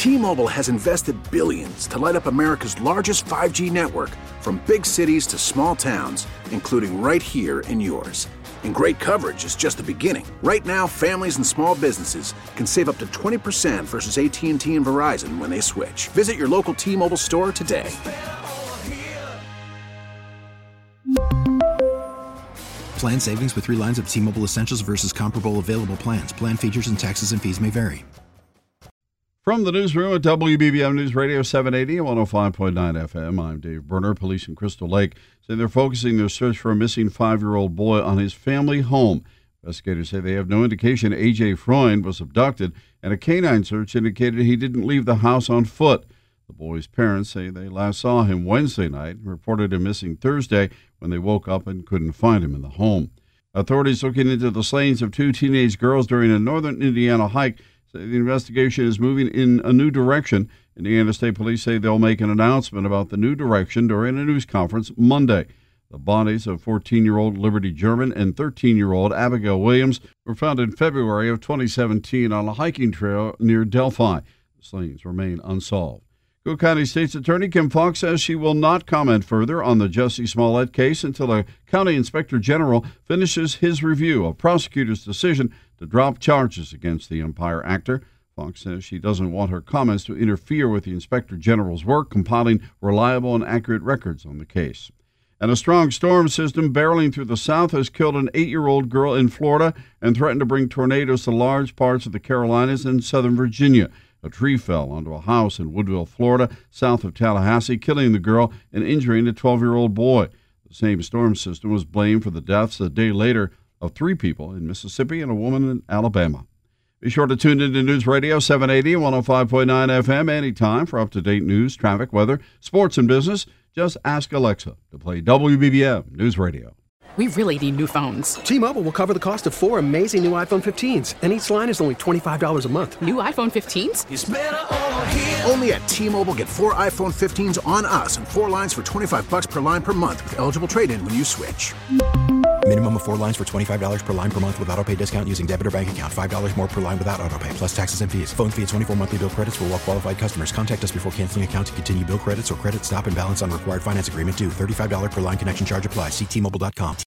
T-Mobile has invested billions to light up America's largest 5G network, from big cities to small towns, including right here in yours. And great coverage is just the beginning. Right now, families and small businesses can save up to 20% versus AT&T and Verizon when they switch. Visit your local T-Mobile store today. Plan savings with 3 lines of T-Mobile Essentials versus comparable available plans. Plan features and taxes and fees may vary. From the newsroom at WBBM News Radio 780 and 105.9 FM, I'm Dave Berner. Police in Crystal Lake say they're focusing their search for a missing 5-year-old boy on his family home. Investigators say they have no indication A.J. Freund was abducted, and a canine search indicated he didn't leave the house on foot. The boy's parents say they last saw him Wednesday night and reported him missing Thursday when they woke up and couldn't find him in the home. Authorities looking into the slayings of 2 teenage girls during a northern Indiana hike say the investigation is moving in a new direction. Indiana State Police say they'll make an announcement about the new direction during a news conference Monday. The bodies of 14-year-old Liberty German and 13-year-old Abigail Williams were found in February of 2017 on a hiking trail near Delphi. The slayings remain unsolved. Cook County State's Attorney Kim Foxx says she will not comment further on the Jussie Smollett case until a county inspector general finishes his review of prosecutors' decision to drop charges against the Empire actor. Foxx says she doesn't want her comments to interfere with the inspector general's work compiling reliable and accurate records on the case. And a strong storm system barreling through the south has killed an 8-year-old girl in Florida and threatened to bring tornadoes to large parts of the Carolinas and southern Virginia. A tree fell onto a house in Woodville, Florida, south of Tallahassee, killing the girl and injuring a 12-year-old boy. The same storm system was blamed for the deaths a day later of 3 people in Mississippi and a woman in Alabama. Be sure to tune into News Radio 780 and 105.9 FM anytime for up-to-date news, traffic, weather, sports, and business. Just ask Alexa to play WBBM News Radio. We really need new phones. T-Mobile will cover the cost of 4 amazing new iPhone 15s, and each line is only $25 a month. New iPhone 15s? It's better over here. Only at T-Mobile, get 4 iPhone 15s on us and 4 lines for $25 per line per month with eligible trade-in when you switch. Minimum of 4 lines for $25 per line per month with autopay discount using debit or bank account. $5 more per line without autopay, plus taxes and fees. Phone fee at 24 monthly bill credits for well-qualified customers. Contact us before canceling account to continue bill credits or credit stop and balance on required finance agreement due. $35 per line connection charge applies. See T-Mobile.com.